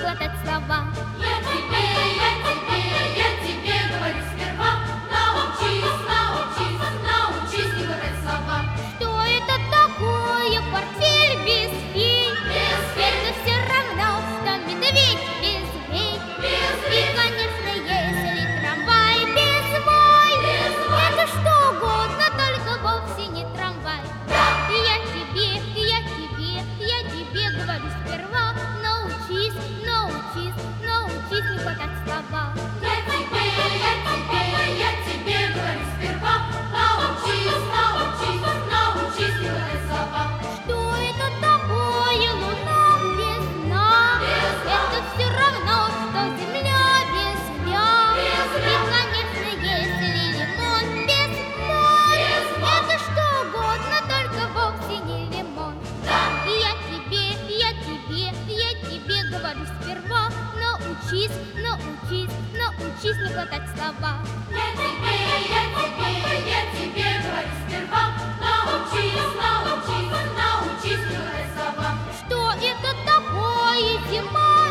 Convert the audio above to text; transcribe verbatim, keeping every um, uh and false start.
глотать слова. Я тебе, я тебе, я тебе говорю сперва. Научись, научись, научись не глотать слова. Что это такое портфель без фей? Без фей. Это все равно, что медведь без вей. Без И, вей. конечно, если трамвай без вой, Без вой. это что угодно, только вовсе не трамвай. И я тебе, и я тебе, я тебе говорю сперва. Научись, научись, научись не хватать слова. Я тебе, я тебе, я тебе говорю сперва. Научись, научись, научись не глотать слова. Что это такое луна без дна? Без дна. Это все равно, что земля без льда. Без И, льда. конечно, если лимон без мон, Без мон. это что угодно, только вовсе не лимон. Да. И я тебе, я тебе, я тебе говорю сперва. Научись, научись, научись не глотать слова. Я тебе, я тебе, я тебе говорю сперва. Научись, научись, научись не глотать слова. Что это такое зима